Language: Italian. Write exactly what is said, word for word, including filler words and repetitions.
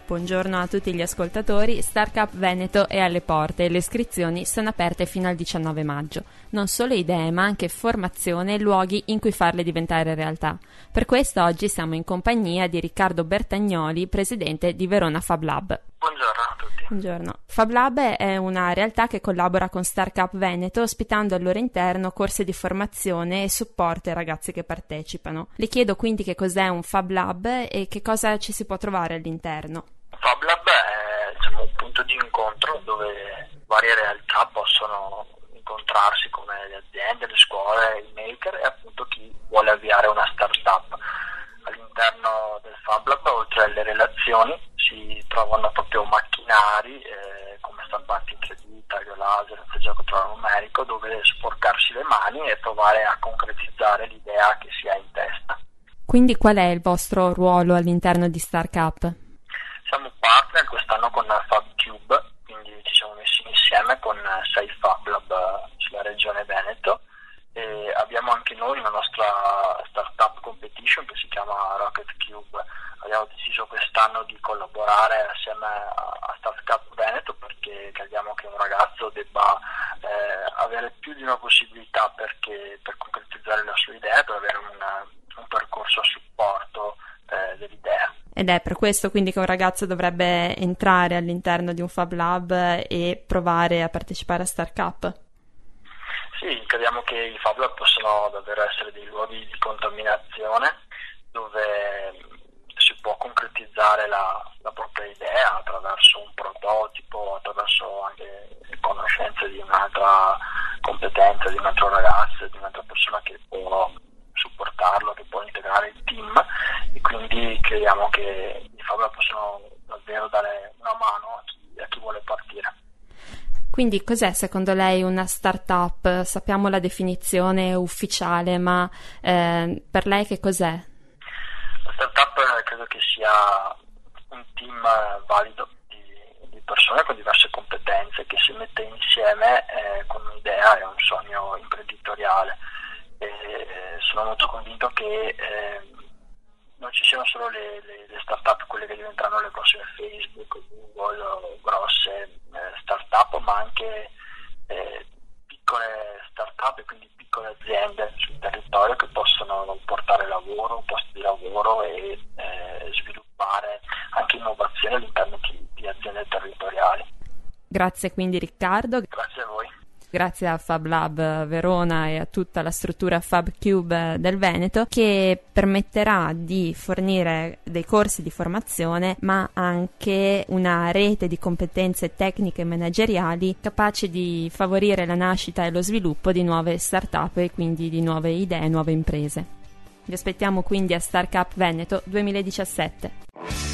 Buongiorno a tutti gli ascoltatori. Startup Veneto è alle porte e le iscrizioni sono aperte fino al diciannove maggio. Non solo idee, ma anche formazione e luoghi in cui farle diventare realtà. Per questo oggi siamo in compagnia di Riccardo Bertagnoli, presidente di Verona Fab Lab. Buongiorno a tutti. Buongiorno. Fab Lab è una realtà che collabora con Startup Veneto, ospitando al loro interno corsi di formazione e supporto ai ragazzi che partecipano. Le chiedo quindi che cos'è un Fab Lab e che cosa ci si può trovare all'interno. Fab Lab è diciamo, un punto di incontro dove varie realtà possono incontrarsi, come le aziende, le scuole, i maker e appunto chi vuole avviare una startup. All'interno del Fab Lab, oltre alle relazioni, si trovano proprio macchinari eh, come stampante in tre D, taglio laser, gioco controllo numerico, dove sporcarsi le mani e provare a concretizzare l'idea che si ha in testa. Quindi qual è il vostro ruolo all'interno di Startup? Siamo partner quest'anno con FabCube, quindi ci siamo messi insieme con sei Fab Lab sulla regione Veneto e abbiamo anche noi una nostra startup competition che si chiama Rocket Cube. Abbiamo deciso quest'anno di collaborare assieme a Startup Veneto perché crediamo che un ragazzo debba eh, avere più di una possibilità perché, per concretizzare la sua idea, per avere un, un percorso a supporto eh, dell'idea. Ed è per questo quindi che un ragazzo dovrebbe entrare all'interno di un Fab Lab e provare a partecipare a Startup? Sì, crediamo che i Fab Lab possono davvero essere dei luoghi di contaminazione dove si può concretizzare la, la propria idea attraverso un prototipo, attraverso anche conoscenze di un'altra competenza, di un altro ragazzo, di un'altra persona che può supportarlo, che può integrare il team e quindi crediamo che i Fab Lab possono davvero dare una mano a chi, a chi vuole partire. Quindi cos'è secondo lei una startup? Sappiamo la definizione ufficiale, ma eh, per lei che cos'è? La startup credo che sia un team valido di, di persone con diverse competenze che si mette insieme eh, con un'idea e un sogno imprenditoriale. E sono molto convinto che eh, non ci siano solo le, le, le start-up, quelle che diventeranno le prossime Facebook, Google, grosse eh, start-up, ma anche eh, piccole start-up e quindi piccole aziende sul territorio che possono portare lavoro, posti di lavoro e eh, sviluppare anche innovazione all'interno di, di aziende territoriali. Grazie quindi Riccardo. Grazie a voi. Grazie a Fab Lab Verona e a tutta la struttura FabCube del Veneto che permetterà di fornire dei corsi di formazione ma anche una rete di competenze tecniche e manageriali capaci di favorire la nascita e lo sviluppo di nuove start-up e quindi di nuove idee e nuove imprese. Vi aspettiamo quindi a Startup Veneto duemiladiciassette.